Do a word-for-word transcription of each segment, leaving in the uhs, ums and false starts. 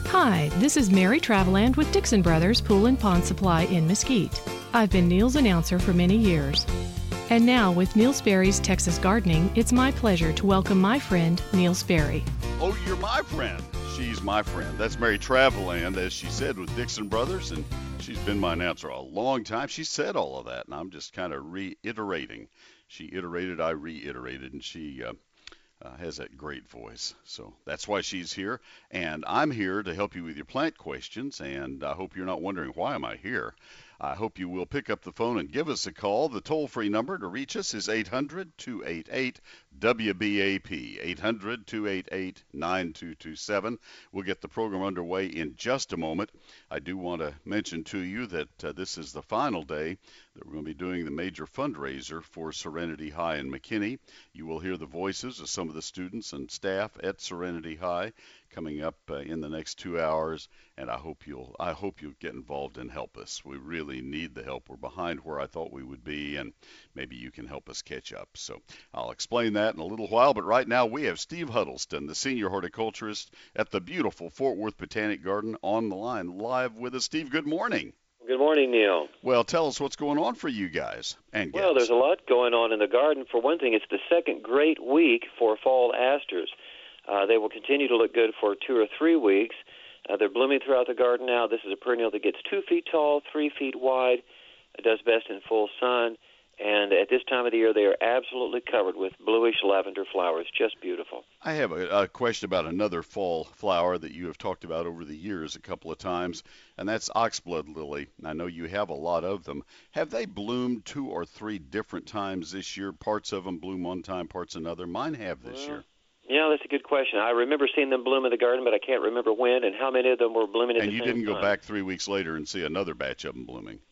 Hi, this is Mary Traveland with Dixon Brothers Pool and Pond Supply in Mesquite. I've been Neil's announcer for many years. And now, with Neil Sperry's Texas Gardening, it's my pleasure to welcome my friend, Neil Sperry. Oh, you're my friend. She's my friend. That's Mary Traveland, as she said, with Dixon Brothers, and she's been my announcer a long time. She said all of that, and I'm just kind of reiterating. She iterated, I reiterated, and she uh, uh, has that great voice. So that's why she's here, and I'm here to help you with your plant questions, and I hope you're not wondering, why am I here? I hope you will pick up the phone and give us a call. The toll-free number to reach us is eight hundred, two eight eight, W B A P, eight hundred, two eight eight, nine two two seven. We'll get the program underway in just a moment. I do want to mention to you that uh, this is the final day that we're going to be doing the major fundraiser for Serenity High in McKinney. You will hear the voices of some of the students and staff at Serenity High coming up uh, in the next two hours, and I hope you'll I hope you'll get involved and help us. We really need the help. We're behind where I thought we would be, and maybe you can help us catch up. So I'll explain that in a little while, but right now we have Steve Huddleston, the senior horticulturist at the beautiful Fort Worth Botanic Garden, on the line live with us. Steve, good morning. Good morning, Neil. Well, tell us what's going on for you guys and gals. Well, there's a lot going on in the garden. For one thing, it's the second great week for fall asters. Uh, they will continue to look good for two or three weeks. Uh, they're blooming throughout the garden now. This is a perennial that gets two feet tall, three feet wide. It does best in full sun. And at this time of the year, they are absolutely covered with bluish lavender flowers. Just beautiful. I have a, a question about another fall flower that you have talked about over the years a couple of times, and that's oxblood lily. I know you have a lot of them. Have they bloomed two or three different times this year? Parts of them bloom one time, parts another. Mine have this well, year. Yeah, that's a good question. I remember seeing them bloom in the garden, but I can't remember when and how many of them were blooming at and the same you didn't time. go back three weeks later and see another batch of them blooming?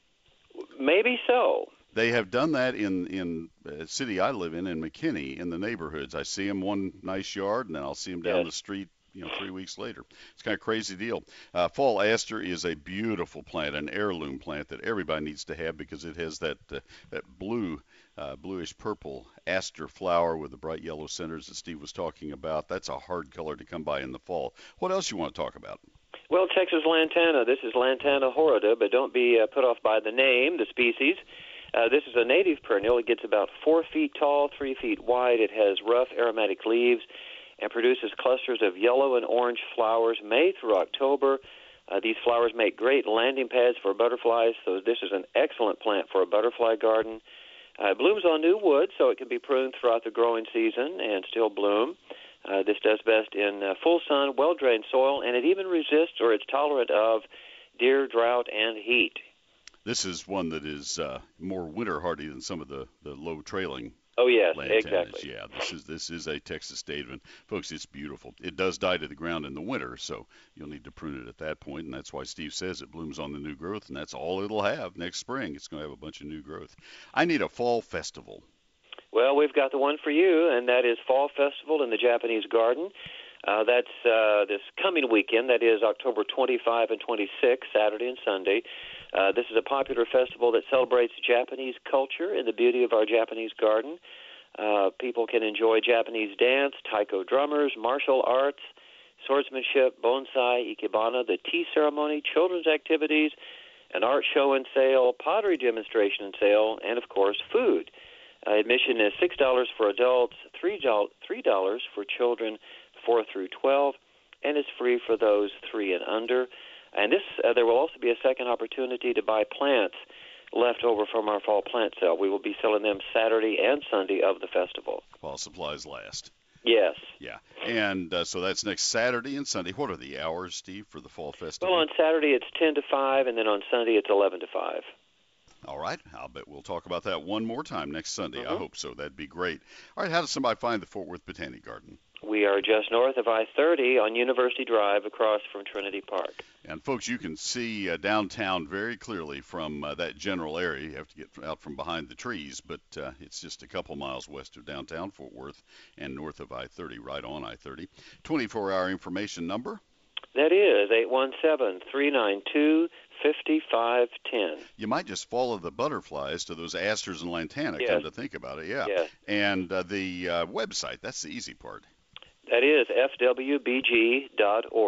Maybe so. They have done that in in a city I live in, in McKinney, in the neighborhoods. I see them one nice yard, and then I'll see them down yes. the street, you know, three weeks later. It's kind of a crazy deal. Uh, fall aster is a beautiful plant, an heirloom plant that everybody needs to have because it has that uh, that blue, uh, bluish purple aster flower with the bright yellow centers that Steve was talking about. That's a hard color to come by in the fall. What else you want to talk about? Well, Texas lantana. This is Lantana horrida, but don't be uh, put off by the name, the species. Uh, this is a native perennial. It gets about four feet tall, three feet wide. It has rough aromatic leaves and produces clusters of yellow and orange flowers May through October. Uh, these flowers make great landing pads for butterflies, so this is an excellent plant for a butterfly garden. Uh, it blooms on new wood, so it can be pruned throughout the growing season and still bloom. Uh, this does best in uh, full sun, well-drained soil, and it even resists or it's tolerant of deer, drought, and heat. This is one that is uh, more winter hardy than some of the, the low trailing. Oh yes, lantanas. exactly. Yeah, this is this is a Texas David, folks. It's beautiful. It does die to the ground in the winter, so you'll need to prune it at that point, and that's why Steve says it blooms on the new growth, and that's all it'll have next spring. It's going to have a bunch of new growth. I need a fall festival. Well, we've got the one for you, and that is Fall Festival in the Japanese Garden. Uh, that's uh, this coming weekend. That is October twenty-fifth and twenty-sixth, Saturday and Sunday. Uh, this is a popular festival that celebrates Japanese culture and the beauty of our Japanese garden. Uh, people can enjoy Japanese dance, taiko drummers, martial arts, swordsmanship, bonsai, ikebana, the tea ceremony, children's activities, an art show and sale, pottery demonstration and sale, and, of course, food. Uh, admission is six dollars for adults, three dollars for children four through twelve, and is free for those three and under. And this, uh, there will also be a second opportunity to buy plants left over from our fall plant sale. We will be selling them Saturday and Sunday of the festival. While supplies last. Yes. Yeah. And uh, so that's next Saturday and Sunday. What are the hours, Steve, for the fall festival? Well, on Saturday it's ten to five, and then on Sunday it's eleven to five. All right. I'll bet we'll talk about that one more time next Sunday. Mm-hmm. I hope so. That'd be great. All right. How does somebody find the Fort Worth Botanic Garden? We are just north of I thirty on University Drive across from Trinity Park. And, folks, you can see uh, downtown very clearly from uh, that general area. You have to get out from behind the trees, but uh, it's just a couple miles west of downtown Fort Worth and north of I thirty, right on I thirty. twenty-four hour information number? That is eight one seven, three nine two, five five one zero. You might just follow the butterflies to those asters and lantana, yes. come to think about it, yeah. Yes. And uh, the uh, website, that's the easy part. That is f w b g dot org.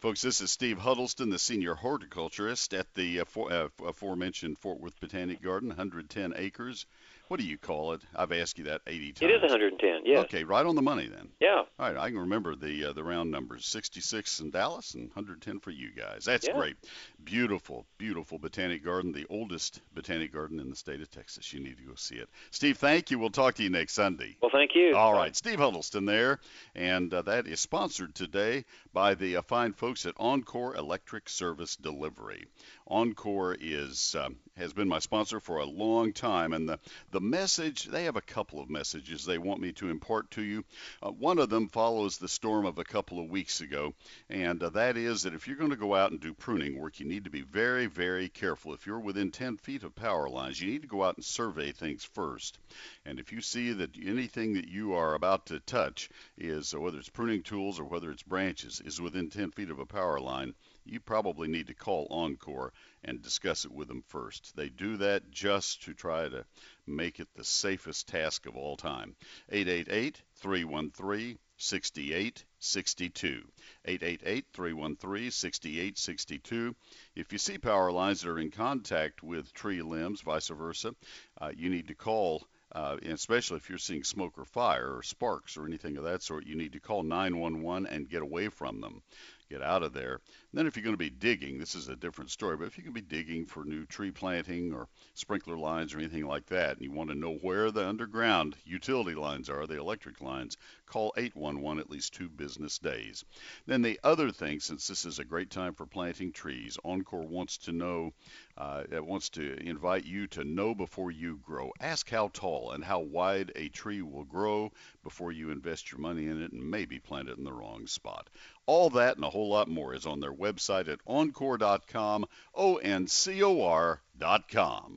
Folks, this is Steve Huddleston, the senior horticulturist at the uh, for, uh, aforementioned Fort Worth Botanic Garden, one hundred ten acres. What do you call it? I've asked you that eighty times. It is one hundred ten, yes. Okay, right on the money then. Yeah. All right, I can remember the uh, the round numbers, sixty-six in Dallas and one hundred ten for you guys. That's Yeah. great. Beautiful, beautiful botanic garden, the oldest botanic garden in the state of Texas. You need to go see it. Steve, thank you. We'll talk to you next Sunday. Well, thank you. All Bye. right, Steve Huddleston there, and uh, that is sponsored today by the uh, fine folks at Encore Electric Service Delivery. Encore is um, has been my sponsor for a long time, and the the message, they have a couple of messages they want me to impart to you. Uh, one of them follows the storm of a couple of weeks ago, and uh, that is that if you're going to go out and do pruning work, you need to be very, very careful. If you're within ten feet of power lines, you need to go out and survey things first. And if you see that anything that you are about to touch is, uh, whether it's pruning tools or whether it's branches, is within ten feet of a power line, you probably need to call Encore and discuss it with them first. They do that just to try to make it the safest task of all time. eight eight eight, three one three, six eight six two. eight eight eight, three one three, six eight six two. If you see power lines that are in contact with tree limbs, vice versa, uh, you need to call. Uh, and especially if you're seeing smoke or fire or sparks or anything of that sort, you need to call nine one one and get away from them. Get out of there. And then if you're going to be digging, this is a different story, but if you can be digging for new tree planting or sprinkler lines or anything like that, and you want to know where the underground utility lines are, the electric lines, call eight one one at least two business days. Then the other thing, since this is a great time for planting trees, Encore wants to know, uh, it wants to invite you to know before you grow. Ask how tall and how wide a tree will grow before you invest your money in it and maybe plant it in the wrong spot. All that and a whole lot more is on their website at encore dot com, O N C O R dot com.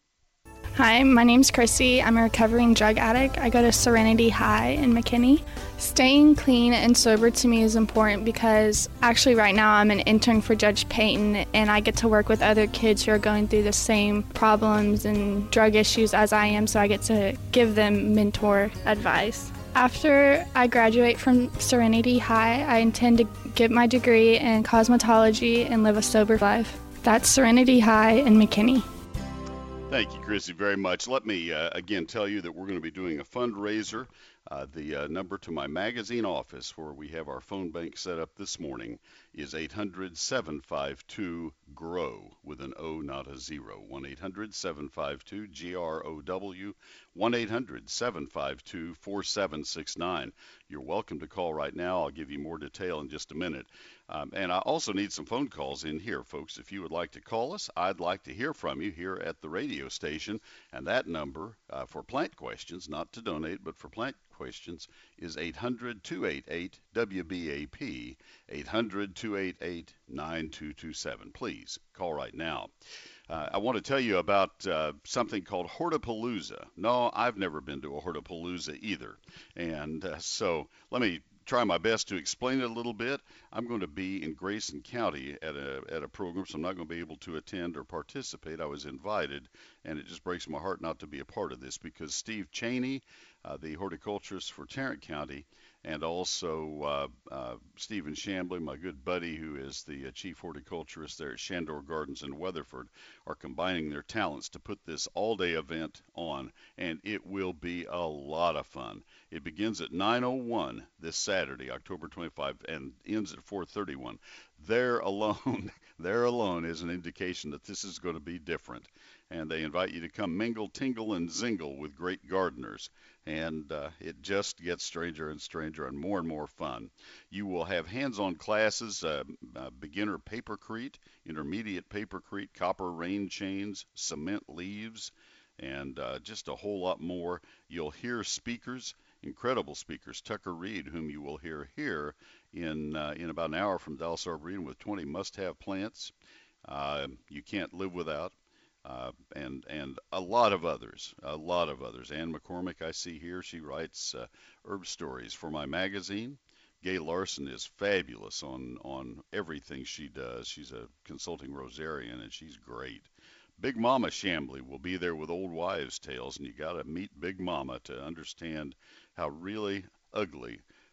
Hi, my name's Chrissy. I'm a recovering drug addict. I go to Serenity High in McKinney. Staying clean and sober to me is important because actually right now I'm an intern for Judge Payton, and I get to work with other kids who are going through the same problems and drug issues as I am, so I get to give them mentor advice. After I graduate from Serenity High, I intend to get my degree in cosmetology and live a sober life. That's Serenity High in McKinney. Thank you, Chrissy, very much. Let me uh, again tell you that we're going to be doing a fundraiser. Uh, the uh, number to my magazine office, where we have our phone bank set up this morning, is eight hundred, seven five two, G R O W, with an O, not a zero. one eight hundred, seven five two, G R O W, one eight hundred, seven five two, four seven six nine. You're welcome to call right now. I'll give you more detail in just a minute. Um, and I also need some phone calls in here, folks. If you would like to call us, I'd like to hear from you here at the radio station. And that number uh, for plant questions, not to donate, but for plant questions, is eight hundred, two eight eight, W B A P, eight hundred, two eight eight, nine two two seven. Please call right now. Uh, I want to tell you about uh, something called Hortapalooza. No, I've never been to a Hortapalooza either. And uh, so let me try my best to explain it a little bit. I'm going to be in Grayson County at a at a program, so I'm not going to be able to attend or participate. I was invited, and it just breaks my heart not to be a part of this because Steve Cheney, uh, the horticulturist for Tarrant County, and also uh, uh, Stephen Shambly, my good buddy who is the uh, chief horticulturist there at Shandor Gardens in Weatherford, are combining their talents to put this all-day event on, and it will be a lot of fun. It begins at nine oh one this Saturday, October twenty-fifth, and ends at four thirty-one. There alone, there alone is an indication that this is going to be different. And they invite you to come mingle, tingle, and zingle with great gardeners. And uh, it just gets stranger and stranger and more and more fun. You will have hands-on classes, uh, uh, beginner papercrete, intermediate papercrete, copper rain chains, cement leaves, and uh, just a whole lot more. You'll hear speakers, incredible speakers, Tucker Reed, whom you will hear here in, uh, in about an hour from Dallas Arboretum with twenty must-have plants uh, you can't live without. Uh, and and a lot of others, a lot of others. Ann McCormick, I see here, she writes uh, herb stories for my magazine. Gay Larson is fabulous on, on everything she does. She's a consulting rosarian, and she's great. Big Mama Shambly will be there with old wives' tales, and you got to meet Big Mama to understand how really ugly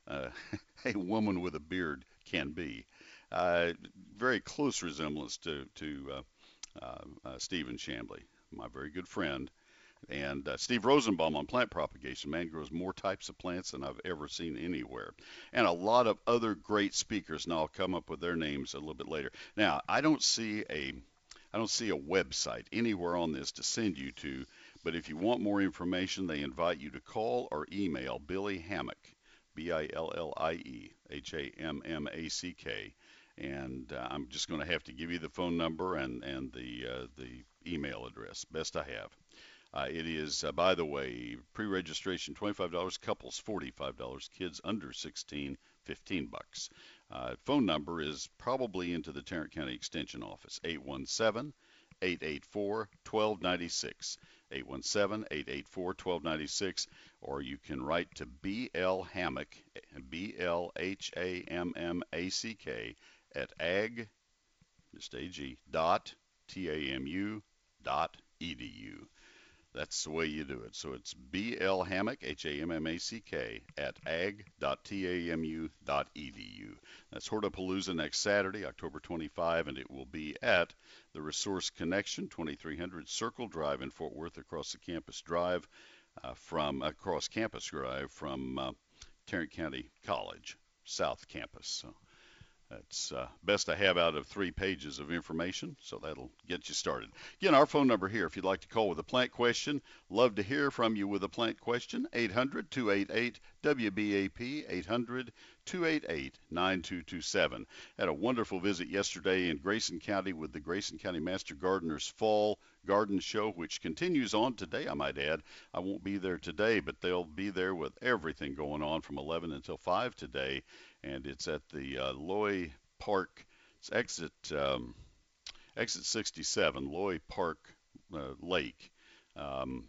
uh, a woman with a beard can be. Uh, very close resemblance to to uh, uh, uh, Stephen Chambly, my very good friend. And uh, Steve Rosenbaum on plant propagation. Man grows more types of plants than I've ever seen anywhere. And a lot of other great speakers, and I'll come up with their names a little bit later. Now, I don't see a I don't see a website anywhere on this to send you to, but if you want more information, they invite you to call or email Billy Hammack, B I L L I E H A M M A C K. And uh, I'm just going to have to give you the phone number and, and the, uh, the email address, best I have. Uh, it is, uh, by the way, pre-registration twenty-five dollars, couples forty-five dollars, kids under sixteen, fifteen bucks. Uh, phone number is probably into the Tarrant County Extension Office, eight one seven, eight eight four, one two nine six, eight one seven, eight eight four, one two nine six, or you can write to B L Hammack, B L H A M M A C K, at ag, just A G, dot, T A M U, dot, E D U. That's the way you do it. So it's B L Hammack, H A M M A C K, at ag dot tamu dot e d u. That's Hortapalooza next Saturday, October twenty-fifth, and it will be at the Resource Connection, twenty-three hundred Circle Drive in Fort Worth, across the campus drive uh, from across campus drive from uh, Tarrant County College, South Campus. So that's uh, best I have out of three pages of information, so that'll get you started. Again, our phone number here, if you'd like to call with a plant question, love to hear from you with a plant question, eight hundred, two eight eight, W B A P, eight hundred, two eight eight, nine two two seven. Had a wonderful visit yesterday in Grayson County with the Grayson County Master Gardeners Fall Garden Show, which continues on today, I might add. I won't be there today, but they'll be there with everything going on from eleven until five today. And it's at the uh, Loy Park, it's exit um, exit sixty-seven, Loy Park uh, Lake. Um,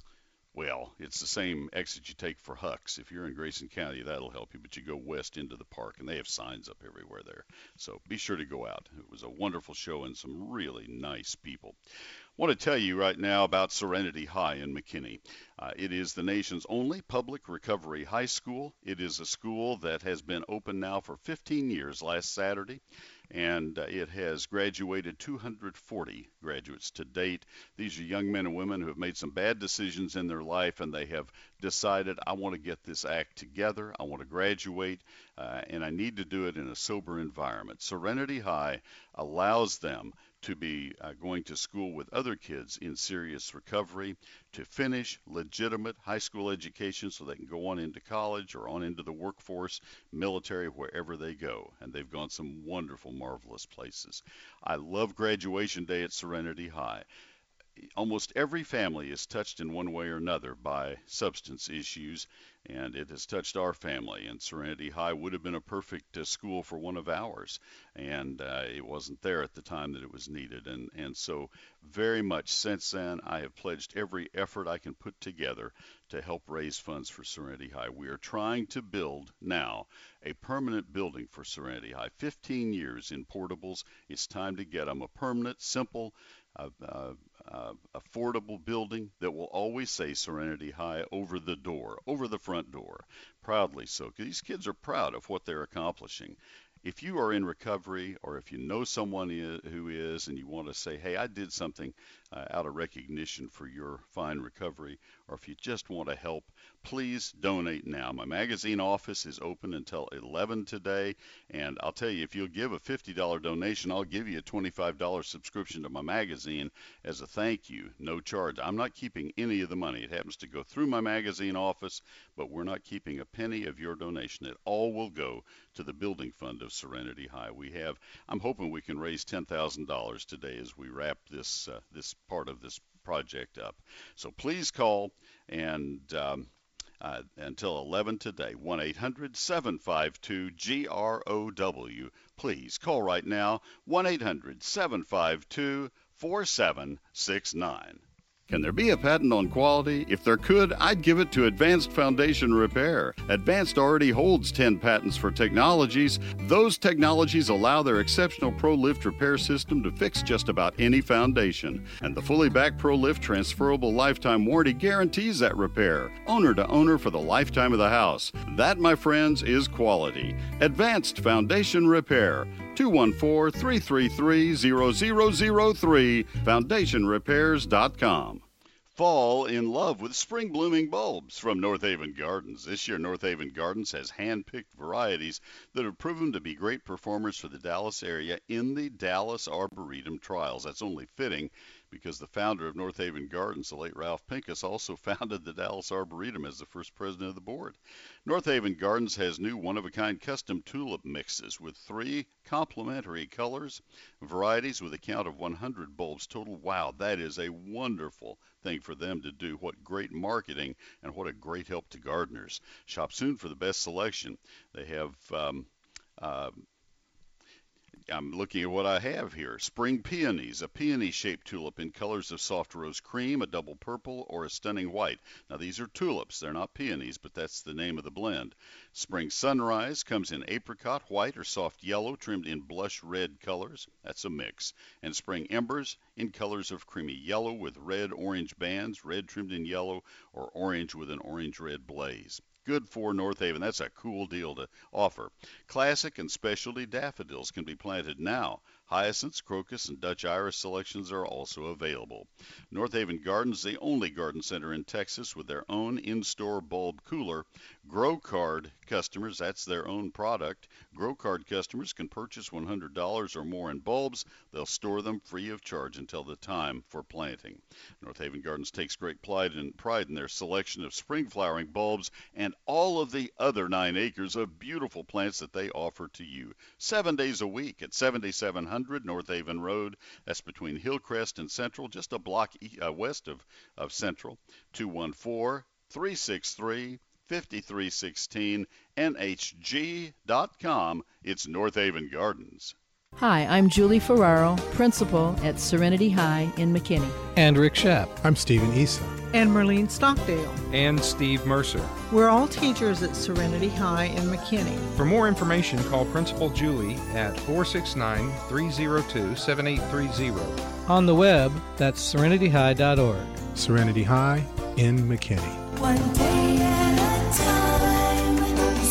well, it's the same exit you take for Hucks. If you're in Grayson County, that'll help you, but you go west into the park, and they have signs up everywhere there. So be sure to go out. It was a wonderful show and some really nice people. I want to tell you right now about Serenity High in McKinney. Uh, it is the nation's only public recovery high school. It is a school that has been open now for fifteen years last Saturday, and uh, it has graduated two hundred forty graduates to date. These are young men and women who have made some bad decisions in their life, and they have decided, I want to get this act together, I want to graduate, uh, and I need to do it in a sober environment. Serenity High allows them to be uh, going to school with other kids in serious recovery, to finish legitimate high school education so they can go on into college or on into the workforce, military, wherever they go. And they've gone some wonderful, marvelous places. I love graduation day at Serenity High. Almost every family is touched in one way or another by substance issues, and it has touched our family. And Serenity High would have been a perfect uh, school for one of ours, and uh, it wasn't there at the time that it was needed. And, and so very much since then, I have pledged every effort I can put together to help raise funds for Serenity High. We are trying to build now a permanent building for Serenity High. fifteen years in portables. It's time to get them a permanent, simple, uh, uh, uh, affordable building that will always say Serenity High over the door, over the front door, proudly so. 'Cause these kids are proud of what they're accomplishing. If you are in recovery, or if you know someone is, who is, and you want to say, hey, I did something uh, out of recognition for your fine recovery, or if you just want to help, please donate now. My magazine office is open until eleven today, and I'll tell you, if you'll give a fifty dollar donation, I'll give you a twenty-five dollar subscription to my magazine as a thank you, no charge. I'm not keeping any of the money. It happens to go through my magazine office, but we're not keeping a penny of your donation. It all will go to the building fund of Serenity High. We have, I'm hoping we can raise ten thousand dollars today as we wrap this uh, this part of this project up. So please call, and um, uh, until eleven today, one eight hundred, seven five two, G R O W. Please call right now, one eight hundred, seven five two, four seven six nine. Can there be a patent on quality? If there could, I'd give it to Advanced Foundation Repair. Advanced already holds ten patents for technologies. Those technologies allow their exceptional ProLift repair system to fix just about any foundation. And the fully backed ProLift transferable lifetime warranty guarantees that repair, owner to owner for the lifetime of the house. That, my friends, is quality. Advanced Foundation Repair. two one four, three three three, zero zero zero three, foundation repairs dot com. Fall in love with spring blooming bulbs from North Haven Gardens. This year, North Haven Gardens has hand-picked varieties that have proven to be great performers for the Dallas area in the Dallas Arboretum Trials. That's only fitting, because the founder of North Haven Gardens, the late Ralph Pincus, also founded the Dallas Arboretum as the first president of the board. North Haven Gardens has new one-of-a-kind custom tulip mixes with three complementary colors, varieties with a count of one hundred bulbs total. Wow, that is a wonderful thing for them to do. What great marketing, and what a great help to gardeners. Shop soon for the best selection. They have... Um, uh, I'm looking at what I have here. Spring peonies, a peony-shaped tulip in colors of soft rose cream, a double purple, or a stunning white. Now, these are tulips. They're not peonies, but that's the name of the blend. Spring sunrise comes in apricot, white, or soft yellow, trimmed in blush red colors. That's a mix. And spring embers in colors of creamy yellow with red-orange bands, red trimmed in yellow, or orange with an orange-red blaze. Good for North Haven. That's a cool deal to offer. Classic and specialty daffodils can be planted now. Hyacinths, crocus, and Dutch iris selections are also available. North Haven Gardens, the only garden center in Texas with their own in-store bulb cooler. Grow Card customers, that's their own product. Grow Card customers can purchase one hundred dollars or more in bulbs. They'll store them free of charge until the time for planting. North Haven Gardens takes great pride in, pride in their selection of spring flowering bulbs and all of the other nine acres of beautiful plants that they offer to you. Seven days a week at seventy-seven hundred North Haven Road. That's between Hillcrest and Central, just a block e- uh, west of, of Central. two one four, three six three, five three one six, N H G dot com. It's North Haven Gardens. Hi, I'm Julie Ferraro, principal at Serenity High in McKinney. And Rick Shapp. I'm Stephen Issa. And Merlene Stockdale. And Steve Mercer. We're all teachers at Serenity High in McKinney. For more information, call Principal Julie at four six nine, three zero two, seven eight three zero. On the web, that's serenity high dot org. Serenity High in McKinney. One day at a time,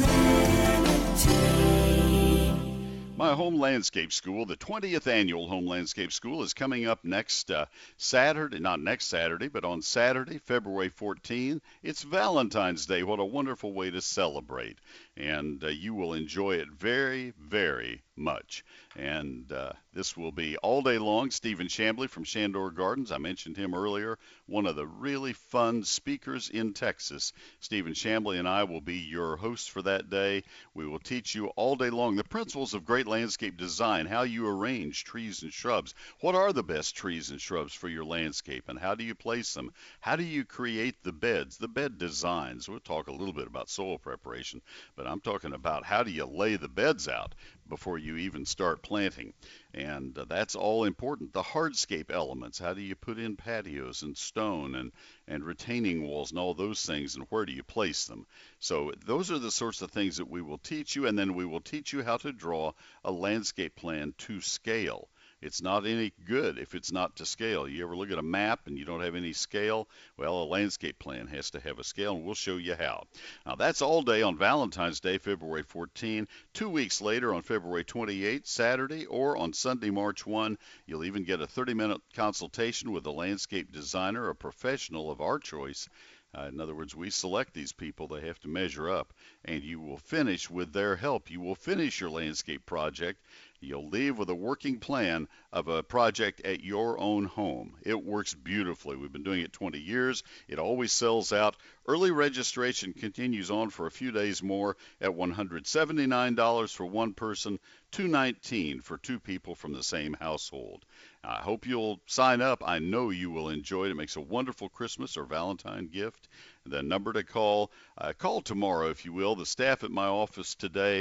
Serenity. My Home Landscape School, the twentieth Annual Home Landscape School, is coming up next uh, Saturday, not next Saturday, but on Saturday, February fourteenth. It's Valentine's Day. What a wonderful way to celebrate. And uh, you will enjoy it very, very much. And uh, this will be all day long. Stephen Chambly from Shandor Gardens, I mentioned him earlier, one of the really fun speakers in Texas. Stephen Chambly and I will be your hosts for that day. We will teach you all day long the principles of great landscape design, how you arrange trees and shrubs. What are the best trees and shrubs for your landscape, and how do you place them? How do you create the beds, the bed designs? We'll talk a little bit about soil preparation, but I'm talking about how do you lay the beds out before you even start planting. And uh, that's all important. The hardscape elements, how do you put in patios and stone and, and retaining walls and all those things, and where do you place them? So those are the sorts of things that we will teach you, and then we will teach you how to draw a landscape plan to scale. It's not any good if it's not to scale. You ever look at a map and you don't have any scale? Well, a landscape plan has to have a scale, and we'll show you how. Now, that's all day on Valentine's Day, February fourteenth. Two weeks later, on February twenty-eighth, Saturday, or on Sunday, March first, you'll even get a thirty-minute consultation with a landscape designer, a professional of our choice. Uh, in other words, we select these people. They have to measure up, and you will finish with their help. You will finish your landscape project. You'll leave with a working plan of a project at your own home. It works beautifully. We've been doing it twenty years. It always sells out. Early registration continues on for a few days more at one hundred seventy-nine dollars for one person, two hundred nineteen dollars for two people from the same household. I hope you'll sign up. I know you will enjoy it. It makes a wonderful Christmas or Valentine gift. The number to call, uh, call tomorrow if you will. The staff at my office today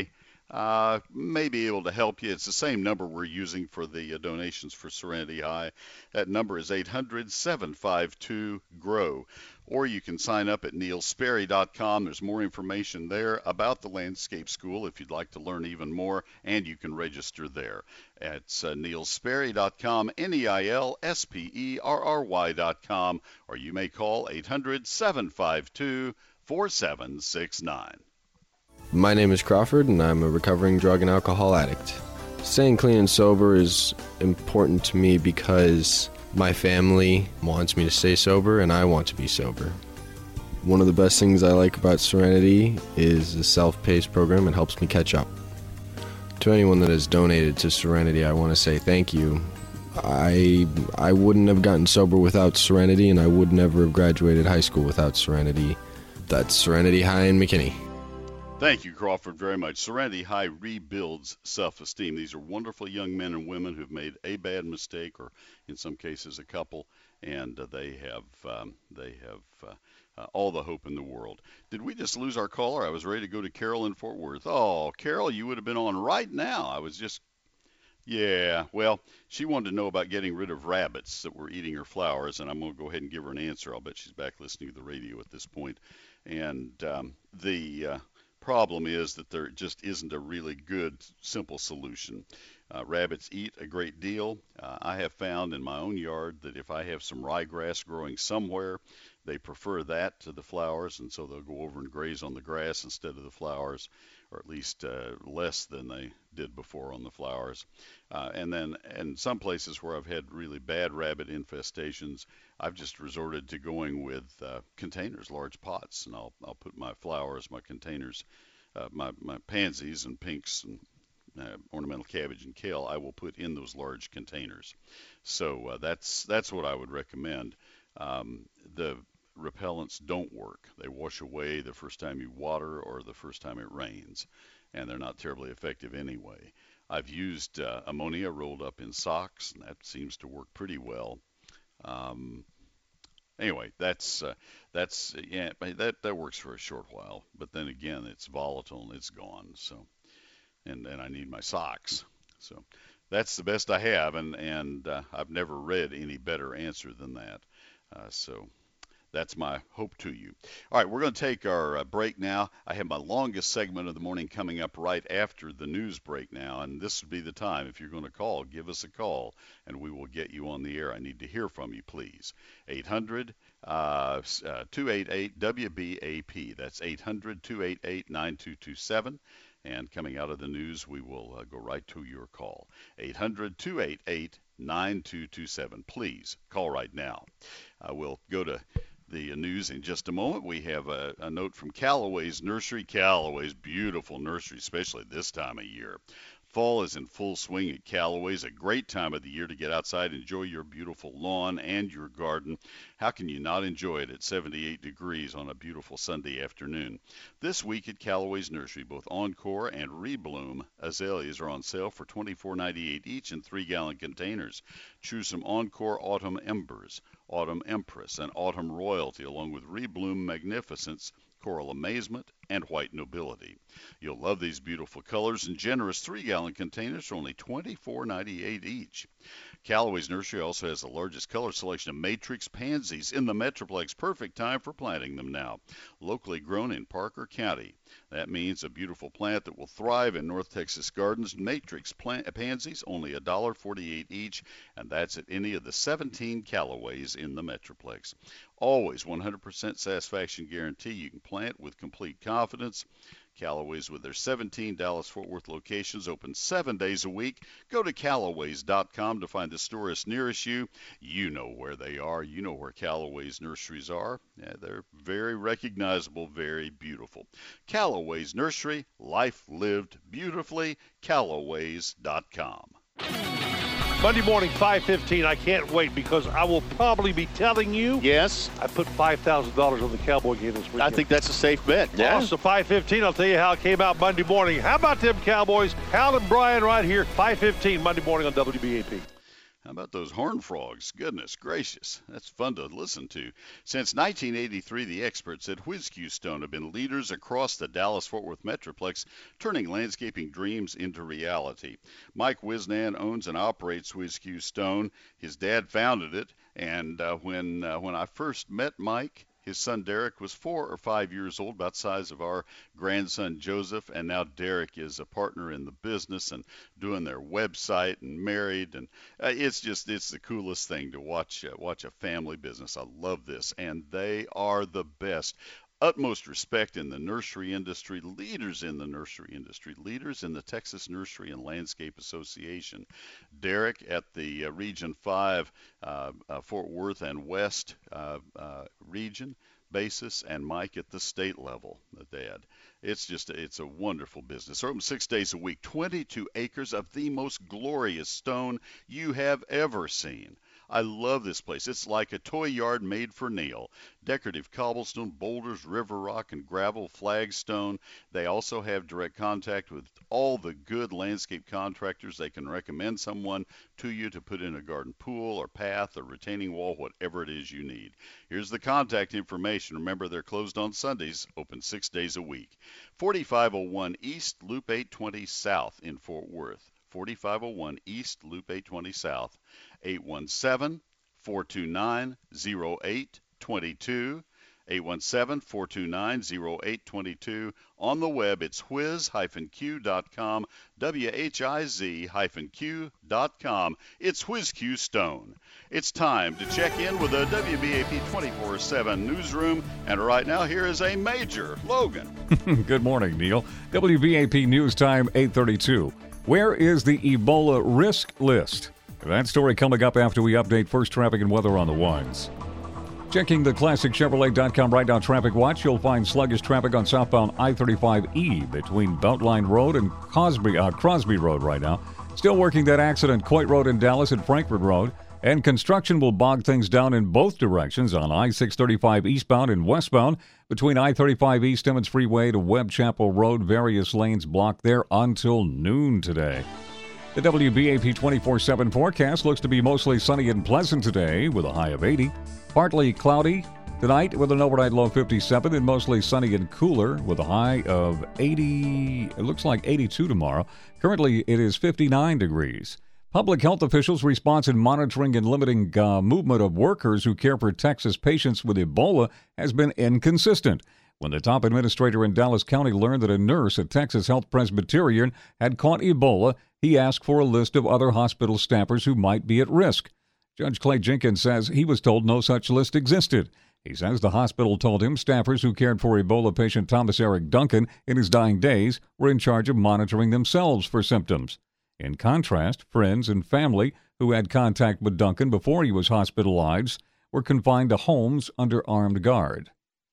uh, may be able to help you. It's the same number we're using for the uh, donations for Serenity High. That number is eight hundred, seven five two, G R O W. Or you can sign up at neil sperry dot com. There's more information there about the landscape school if you'd like to learn even more, and you can register there. It's uh, neil sperry dot com, N E I L S P E R R Y dot com, or you may call eight hundred, seven five two, four seven six nine. My name is Crawford, and I'm a recovering drug and alcohol addict. Staying clean and sober is important to me because my family wants me to stay sober, and I want to be sober. One of the best things I like about Serenity is the self-paced program. It helps me catch up. To anyone that has donated to Serenity, I want to say thank you. I I wouldn't have gotten sober without Serenity, and I would never have graduated high school without Serenity. That's Serenity High in McKinney. Thank you, Crawford, very much. Serenity High rebuilds self-esteem. These are wonderful young men and women who've made a bad mistake, or in some cases a couple, and uh, they have um, they have uh, uh, all the hope in the world. Did we just lose our caller? I was ready to go to Carol in Fort Worth. Oh, Carol, you would have been on right now. I was just, yeah, well, she wanted to know about getting rid of rabbits that were eating her flowers, and I'm going to go ahead and give her an answer. I'll bet she's back listening to the radio at this point. And um, the uh, problem is that there just isn't a really good, simple solution. Uh, rabbits eat a great deal. Uh, I have found in my own yard that if I have some ryegrass growing somewhere, they prefer that to the flowers, and so they'll go over and graze on the grass instead of the flowers, or at least uh, less than they did before on the flowers. Uh, and then in some places where I've had really bad rabbit infestations, I've just resorted to going with uh, containers, large pots, and I'll I'll put my flowers, my containers, uh, my my pansies and pinks and uh, ornamental cabbage and kale, I will put in those large containers. So uh, that's that's what I would recommend. Um, the repellents don't work. They wash away the first time you water or the first time it rains, and they're not terribly effective anyway. I've used uh, ammonia rolled up in socks, and that seems to work pretty well. Um, anyway, that's uh, that's uh, yeah, that that works for a short while, but then again, it's volatile and it's gone. So, and and I need my socks. So that's the best I have, and and uh, I've never read any better answer than that. Uh, so. That's my hope to you. All right, we're going to take our uh, break now. I have my longest segment of the morning coming up right after the news break now, and this would be the time. If you're going to call, give us a call, and we will get you on the air. I need to hear from you, please. eight hundred, two eight eight, W B A P. That's eight hundred, two eight eight, nine two two seven. And coming out of the news, we will uh, go right to your call. eight hundred, two eight eight, nine two two seven. Please call right now. Uh, we'll go to the news in just a moment. We have a, a note from Callaway's Nursery. Callaway's beautiful nursery, especially this time of year. Fall is in full swing at Callaway's, a great time of the year to get outside and enjoy your beautiful lawn and your garden. How can you not enjoy it at seventy-eight degrees on a beautiful Sunday afternoon? This week at Callaway's Nursery, both Encore and Rebloom azaleas are on sale for twenty-four ninety-eight each in three-gallon containers. Choose some Encore Autumn Embers, Autumn Empress, and Autumn Royalty, along with Rebloom Magnificence, Coral Amazement, and White Nobility. You'll love these beautiful colors in generous three-gallon containers for only twenty-four ninety-eight each. Callaway's Nursery also has the largest color selection of matrix pansies in the Metroplex. Perfect time for planting them now. Locally grown in Parker County. That means a beautiful plant that will thrive in North Texas gardens. Matrix plant, pansies, only one dollar forty-eight each, and that's at any of the seventeen Callaways in the Metroplex. Always one hundred percent satisfaction guarantee. You can plant with complete confidence. Callaway's, with their seventeen Dallas-Fort Worth locations, open seven days a week. Go to Callaways dot com to find the stores nearest you. You know where they are. You know where Callaway's nurseries are. Yeah, they're very recognizable, very beautiful. Callaway's Nursery, life lived beautifully. Callaways dot com. Monday morning, five fifteen. I can't wait because I will probably be telling you. Yes. I put five thousand dollars on the Cowboy game this weekend. I think that's a safe bet. Yeah. Also, five fifteen, I'll tell you how it came out Monday morning. How about them Cowboys? Hal and Brian right here, five fifteen, Monday morning on W B A P. How about those horn frogs? Goodness gracious, that's fun to listen to. Since nineteen eighty-three, the experts at Whiz Q Stone have been leaders across the Dallas-Fort Worth Metroplex, turning landscaping dreams into reality. Mike Wisnan owns and operates Whiz Q Stone. His dad founded it, and uh, when uh, when I first met Mike, his son Derek was four or five years old, about the size of our grandson Joseph, and now Derek is a partner in the business and doing their website and married, and uh, it's just it's the coolest thing to watch uh, watch a family business. I love this, and they are the best. Utmost respect in the nursery industry, leaders in the nursery industry, leaders in the Texas Nursery and Landscape Association. Derek at the uh, Region five, uh, uh, Fort Worth and West uh, uh, region basis, and Mike at the state level, the dad. It's just, it's a wonderful business. They're open six days a week, twenty-two acres of the most glorious stone you have ever seen. I love this place. It's like a toy yard made for Neil. Decorative cobblestone, boulders, river rock, and gravel flagstone. They also have direct contact with all the good landscape contractors. They can recommend someone to you to put in a garden pool or path or retaining wall, whatever it is you need. Here's the contact information. Remember, they're closed on Sundays, open six days a week. forty-five oh one East, Loop eight twenty South in Fort Worth. forty-five oh one East, Loop eight twenty South. eight one seven, four two nine, zero eight two two. eight one seven, four two nine, zero eight two two. On the web, it's whiz q dot com, W H I Z q dot com. It's Whiz Q Stone. It's time to check in with the W B A P twenty-four seven newsroom, and right now here is a Major Logan. Good morning, Neil. W B A P News Time, eight thirty-two. Where is the Ebola risk list? That story coming up after we update first traffic and weather on the ones. Checking the classic chevrolet dot com right now traffic watch, you'll find sluggish traffic on southbound I thirty-five E between Beltline Road and Cosby, uh, Crosby Road right now. Still working that accident, Coit Road in Dallas and Frankfort Road. And construction will bog things down in both directions on I six thirty-five eastbound and westbound between I thirty-five East Emmons Freeway to Webb Chapel Road. Various lanes blocked there until noon today. The W B A P twenty-four seven forecast looks to be mostly sunny and pleasant today with a high of eighty. Partly cloudy tonight with an overnight low of fifty-seven, and mostly sunny and cooler with a high of eighty. It looks like eighty-two tomorrow. Currently, it is fifty-nine degrees. Public health officials' response in monitoring and limiting uh, movement of workers who care for Texas patients with Ebola has been inconsistent. When the top administrator in Dallas County learned that a nurse at Texas Health Presbyterian had caught Ebola, he asked for a list of other hospital staffers who might be at risk. Judge Clay Jenkins says he was told no such list existed. He says the hospital told him staffers who cared for Ebola patient Thomas Eric Duncan in his dying days were in charge of monitoring themselves for symptoms. In contrast, friends and family who had contact with Duncan before he was hospitalized were confined to homes under armed guard.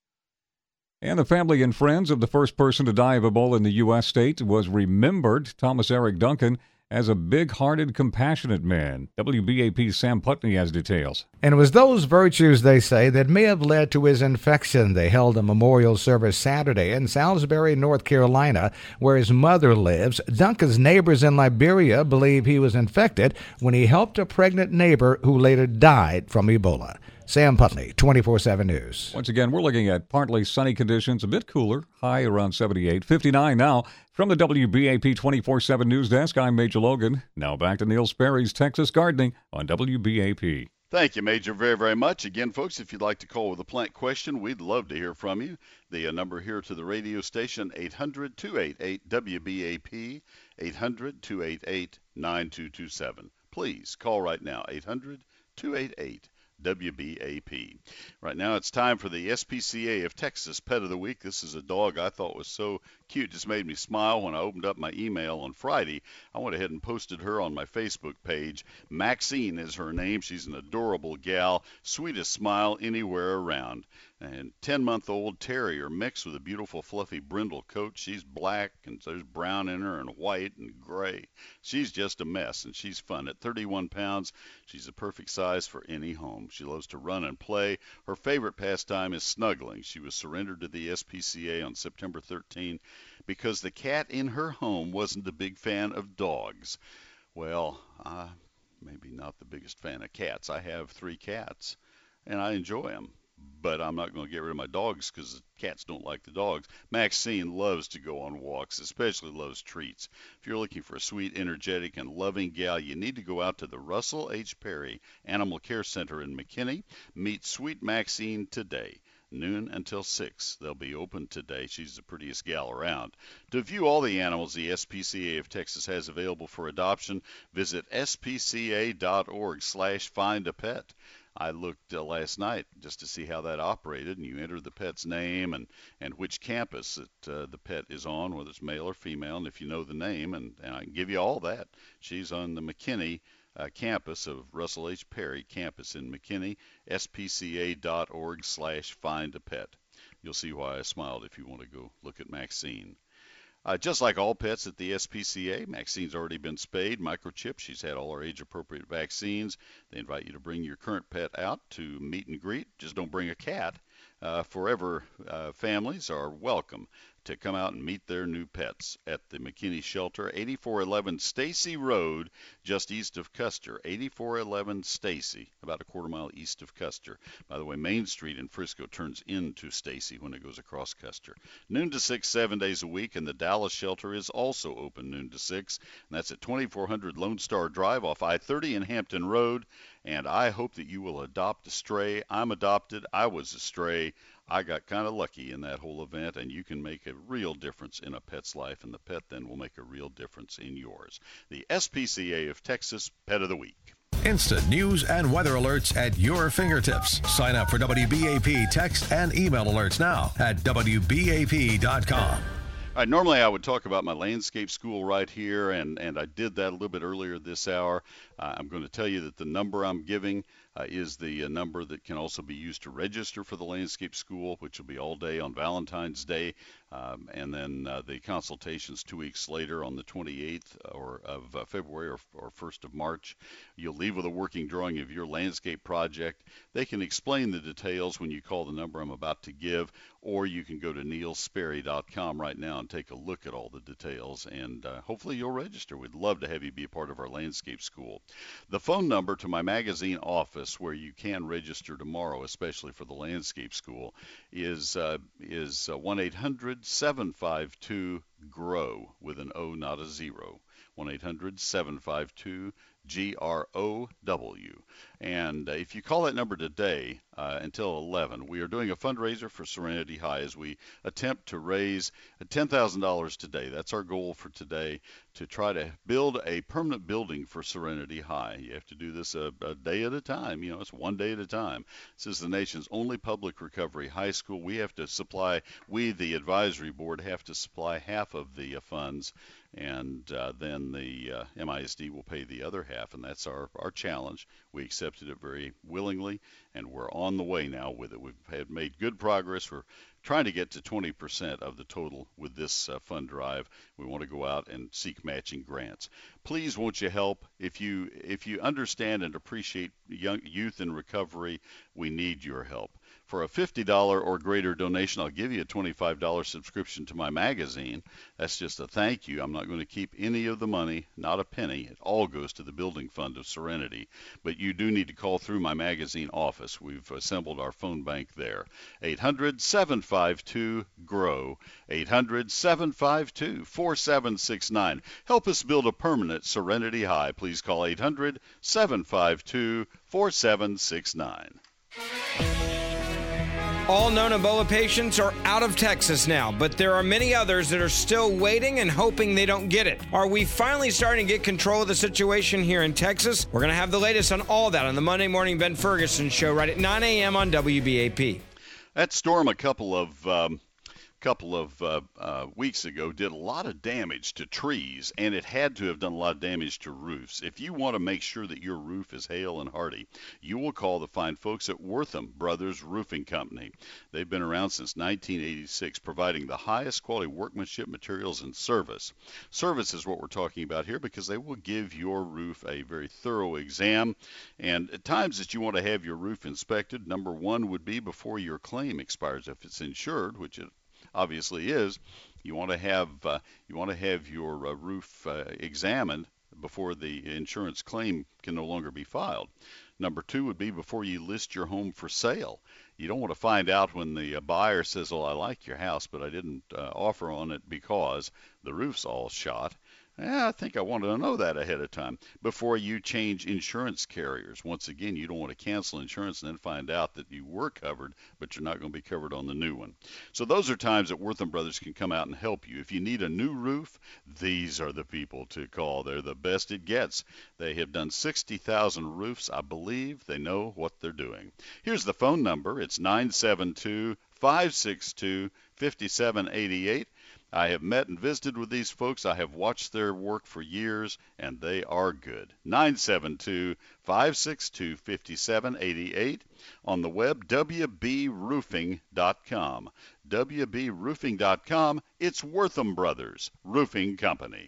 And the family and friends of the first person to die of Ebola in the U S state was remembered, Thomas Eric Duncan, as a big-hearted, compassionate man. W B A P's Sam Putney has details. And it was those virtues, they say, that may have led to his infection. They held a memorial service Saturday in Salisbury, North Carolina, where his mother lives. Duncan's neighbors in Liberia believe he was infected when he helped a pregnant neighbor who later died from Ebola. Sam Putney, twenty-four seven News. Once again, we're looking at partly sunny conditions, a bit cooler, high around seventy-eight, fifty-nine now. From the W B A P twenty-four seven News Desk, I'm Major Logan. Now back to Neil Sperry's Texas Gardening on W B A P. Thank you, Major, very, very much. Again, folks, if you'd like to call with a plant question, we'd love to hear from you. The uh, number here to the radio station, eight hundred, two eight eight, W B A P, eight hundred, two eight eight, nine two two seven. Please call right now, eight hundred, two eight eight, W B A P. Right now it's time for the S P C A of Texas Pet of the Week. This is a dog I thought was so cute, just made me smile when I opened up my email on Friday. I went ahead and posted her on my Facebook page. Maxine is her name. She's an adorable gal, sweetest smile anywhere around. And ten-month-old terrier mixed with a beautiful fluffy brindle coat. She's black, and there's brown in her, and white, and gray. She's just a mess, and she's fun. At thirty-one pounds, she's the perfect size for any home. She loves to run and play. Her favorite pastime is snuggling. She was surrendered to the S P C A on September thirteenth because the cat in her home wasn't a big fan of dogs. Well, uh, maybe not the biggest fan of cats. I have three cats, and I enjoy them. But I'm not going to get rid of my dogs because the cats don't like the dogs. Maxine loves to go on walks, especially loves treats. If you're looking for a sweet, energetic, and loving gal, you need to go out to the Russell H. Perry Animal Care Center in McKinney. Meet Sweet Maxine today, noon until six. They'll be open today. She's the prettiest gal around. To view all the animals the S P C A of Texas has available for adoption, visit s p c a dot org slash find a pet. I looked uh, last night just to see how that operated, and you enter the pet's name and, and which campus that uh, the pet is on, whether it's male or female, and if you know the name, and, and I can give you all that. She's on the McKinney uh, campus of Russell H. Perry campus in McKinney, s p c a dot org slash find a pet. You'll see why I smiled if you want to go look at Maxine. Uh, just like all pets at the S P C A, Maxine's already been spayed, microchipped. She's had all her age-appropriate vaccines. They invite you to bring your current pet out to meet and greet. Just don't bring a cat. Uh, forever uh, families are welcome to come out and meet their new pets at the McKinney Shelter, eighty-four eleven Stacy Road, just east of Custer. eighty-four eleven Stacy, about a quarter mile east of Custer. By the way, Main Street in Frisco turns into Stacy when it goes across Custer. Noon to six, seven days a week, and the Dallas Shelter is also open noon to six, and that's at twenty-four hundred Lone Star Drive off I thirty in Hampton Road. And I hope that you will adopt a stray. I'm adopted. I was a stray. I got kind of lucky in that whole event, and you can make a real difference in a pet's life, and the pet then will make a real difference in yours. The S P C A of Texas Pet of the Week. Instant news and weather alerts at your fingertips. Sign up for W B A P text and email alerts now at W B A P dot com. All right, normally I would talk about my landscape school right here, and, and I did that a little bit earlier this hour. Uh, I'm going to tell you that the number I'm giving uh, is the uh, number that can also be used to register for the landscape school, which will be all day on Valentine's Day, um, and then uh, the consultations two weeks later on the twenty-eighth or of uh, February or, or first of March. You'll leave with a working drawing of your landscape project. They can explain the details when you call the number I'm about to give, or you can go to neil sperry dot com right now and take a look at all the details, and uh, hopefully you'll register. We'd love to have you be a part of our landscape school. The phone number to my magazine office where you can register tomorrow, especially for the landscape school, is uh, is uh, one eight hundred seven five two G R O W with an O, not a zero. one eight hundred seven five two G R O W. And uh, if you call that number today uh, until eleven, we are doing a fundraiser for Serenity High as we attempt to raise ten thousand dollars today. That's our goal for today, to try to build a permanent building for Serenity High. You have to do this a, a day at a time. You know, it's one day at a time. This is the nation's only public recovery high school. We have to supply, we, the advisory board, have to supply half of the uh, funds, and uh, then the uh, M I S D will pay the other half, and that's our, our challenge. We accepted it very willingly, and we're on the way now with it. We've had made good progress. We're trying to get to twenty percent of the total with this uh, fund drive. We want to go out and seek matching grants. Please, won't you help? If you if you understand and appreciate young youth in recovery, we need your help. For a fifty dollars or greater donation, I'll give you a twenty-five dollars subscription to my magazine. That's just a thank you. I'm not going to keep any of the money, not a penny. It all goes to the building fund of Serenity. But you do need to call through my magazine office. We've assembled our phone bank there. eight hundred seven five two G R O W, eight hundred seven five two four seven six nine. Help us build a permanent Serenity High. Please call eight hundred seven five two four seven six nine. All known Ebola patients are out of Texas now, but there are many others that are still waiting and hoping they don't get it. Are we finally starting to get control of the situation here in Texas? We're going to have the latest on all that on the Monday Morning Ben Ferguson Show right at nine a.m. on W B A P. That storm a couple of um, couple of uh, uh, weeks ago did a lot of damage to trees, and it had to have done a lot of damage to roofs. If you want to make sure that your roof is hale and hardy, you will call the fine folks at Wortham Brothers Roofing Company. They've been around since nineteen eighty-six, providing the highest quality workmanship, materials, and service. Service is what we're talking about here, because they will give your roof a very thorough exam. And at times that you want to have your roof inspected, number one would be before your claim expires. If it's insured, which it obviously is, you want to have uh, you want to have your uh, roof uh, examined before the insurance claim can no longer be filed. Number two would be before you list your home for sale. You don't want to find out when the uh, buyer says, "Oh, I like your house, but I didn't uh, offer on it because the roof's all shot." Yeah, I think I wanted to know that ahead of time before you change insurance carriers. Once again, you don't want to cancel insurance and then find out that you were covered, but you're not going to be covered on the new one. So those are times that Wortham Brothers can come out and help you. If you need a new roof, these are the people to call. They're the best it gets. They have done sixty thousand roofs. I believe they know what they're doing. Here's the phone number. It's nine seven two, five six two, five seven eight eight. I have met and visited with these folks. I have watched their work for years, and they are good. nine seven two, five six two, five seven eight eight. On the web, W B roofing dot com. W B roofing dot com. It's Wortham Brothers Roofing Company.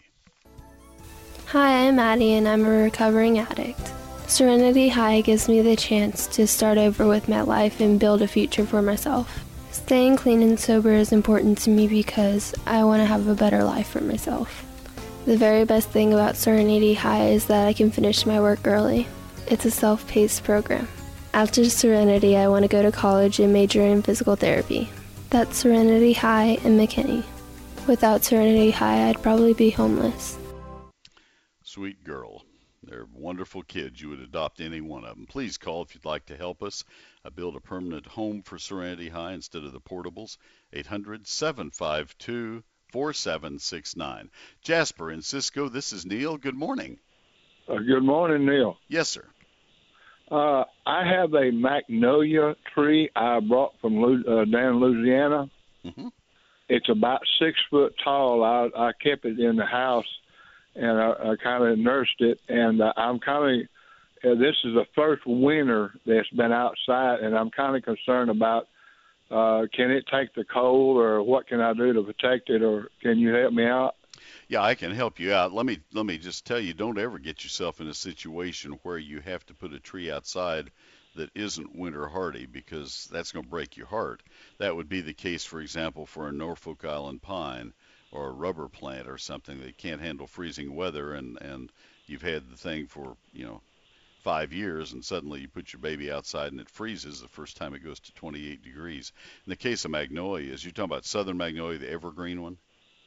Hi, I'm Addie, and I'm a recovering addict. Serenity High gives me the chance to start over with my life and build a future for myself. Staying clean and sober is important to me because I want to have a better life for myself. The very best thing about Serenity High is that I can finish my work early. It's a self-paced program. After Serenity, I want to go to college and major in physical therapy. That's Serenity High in McKinney. Without Serenity High, I'd probably be homeless. Sweet girl. They're wonderful kids. You would adopt any one of them. Please call if you'd like to help us uh, build a permanent home for Serenity High instead of the portables. eight hundred, seven five two, four seven six nine. Jasper in Cisco, this is Neil. Good morning. Uh, good morning, Neil. Yes, sir. Uh, I have a magnolia tree I brought from uh, down Louisiana. Mm-hmm. It's about six foot tall. I, I kept it in the house. And I, I kind of nursed it, and uh, I'm kind of, uh, this is the first winter that's been outside, and I'm kind of concerned about, uh, can it take the cold, or what can I do to protect it, or can you help me out? Yeah, I can help you out. Let me let me just tell you, don't ever get yourself in a situation where you have to put a tree outside that isn't winter hardy, because that's going to break your heart. That would be the case, for example, for a Norfolk Island pine, or a rubber plant or something that can't handle freezing weather, and, and you've had the thing for, you know, five years, and suddenly you put your baby outside and it freezes the first time it goes to twenty-eight degrees. In the case of magnolias, you're talking about southern magnolia, the evergreen one?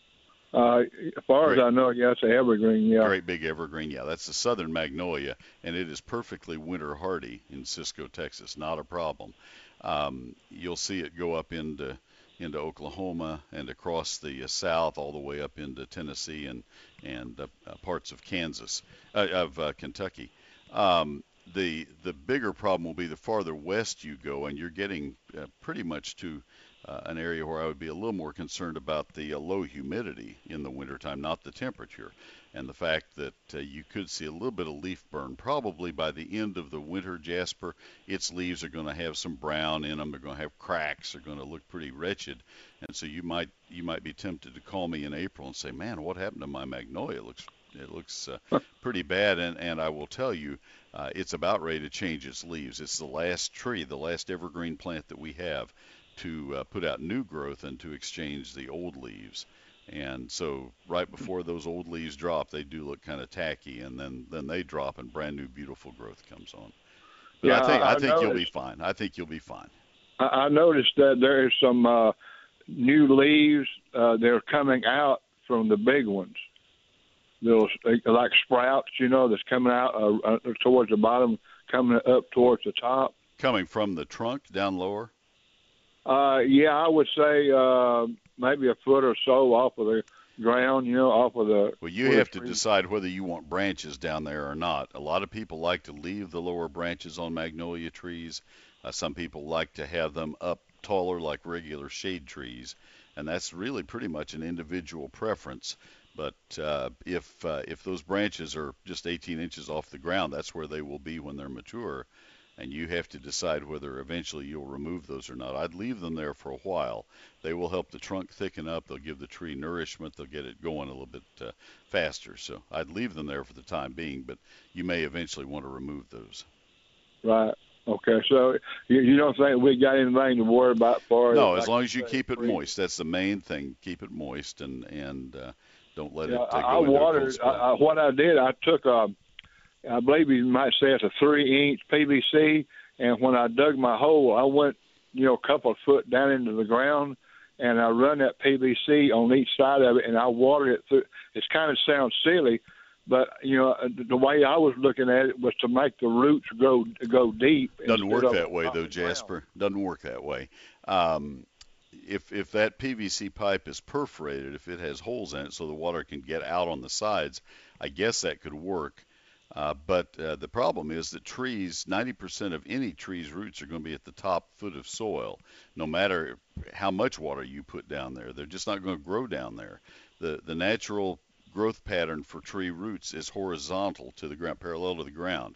Uh, as far Great. as I know, yes, yeah, evergreen, yeah. Great big evergreen, yeah. That's the southern magnolia, and it is perfectly winter hardy in Cisco, Texas. Not a problem. Um, you'll see it go up into into Oklahoma and across the uh, south all the way up into Tennessee and and uh, uh, parts of Kansas, uh, of uh, Kentucky. Um, the the bigger problem will be the farther west you go, and you're getting uh, pretty much to uh, an area where I would be a little more concerned about the uh, low humidity in the wintertime, not the temperature, and the fact that uh, you could see a little bit of leaf burn. Probably by the end of the winter, Jasper, its leaves are going to have some brown in them. They're going to have cracks. They're going to look pretty wretched. And so you might you might be tempted to call me in April and say, man, what happened to my magnolia? It looks it looks uh, pretty bad. And, and I will tell you, uh, it's about ready to change its leaves. It's the last tree, the last evergreen plant that we have to uh, put out new growth and to exchange the old leaves. And so right before those old leaves drop, they do look kind of tacky, and then, then they drop and brand new beautiful growth comes on. But Yeah, I think I- I, I think you'll be noticed- fine. I think you'll be fine. I, I noticed that there is some uh, new leaves. Uh, they're coming out from the big ones. Those uh, like sprouts, you know, that's coming out uh, uh, towards the bottom, coming up towards the top. Coming from the trunk down lower? Uh, yeah, I would say uh, maybe a foot or so off of the ground, you know, off of the. Well, you have to decide whether you want branches down there or not. A lot of people like to leave the lower branches on magnolia trees. Uh, some people like to have them up taller like regular shade trees, and that's really pretty much an individual preference. But uh, if uh, if those branches are just eighteen inches off the ground, that's where they will be when they're mature, and you have to decide whether eventually you'll remove those or not. I'd leave them there for a while. They will help the trunk thicken up. They'll give the tree nourishment. They'll get it going a little bit uh, faster. So I'd leave them there for the time being, but you may eventually want to remove those. Right. Okay. So you, you don't think we got anything to worry about for No, it? as Like long as you say, keep it freeze? moist. That's the main thing. Keep it moist, and and uh, Don't let Yeah, it uh, go I into a cold watered. I, spot. I, what I did, I took a, I believe you might say it's a three-inch P V C, and when I dug my hole, I went, you know, a couple of foot down into the ground, and I run that P V C on each side of it, and I watered it through. It kind of sounds silly, but you know, the way I was looking at it was to make the roots go go deep. Doesn't work of that way, though, Jasper. Doesn't work that way. Um, if if that P V C pipe is perforated, if it has holes in it so the water can get out on the sides, I guess that could work. Uh, but uh, the problem is that trees, ninety percent of any tree's roots are going to be at the top foot of soil, no matter how much water you put down there. They're just not going to grow down there. The the natural growth pattern for tree roots is horizontal to the ground, parallel to the ground,